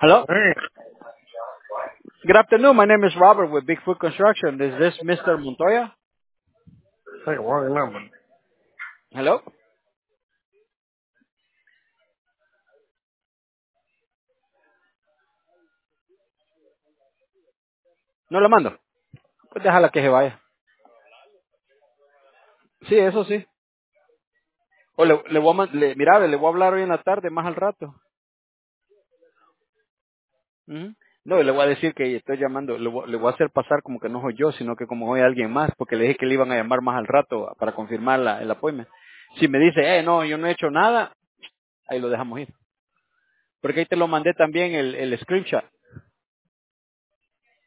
Hello. Hey, Good afternoon. My name is Robert with Bigfoot Construction. Is this Mr. Montoya? take a wrong number. Hello. No la mando. Pues déjala que se vaya. Sí, eso sí. O le voy a mira, le voy a hablar hoy en la tarde, más al rato. Ujú. No, y le voy a decir que estoy llamando, le voy a hacer pasar como que no soy yo, sino que como soy alguien más, porque le dije que le iban a llamar más al rato para confirmar el appointment. Si me dice, no, yo no he hecho nada, ahí lo dejamos ir. Porque ahí te lo mandé también el screenshot.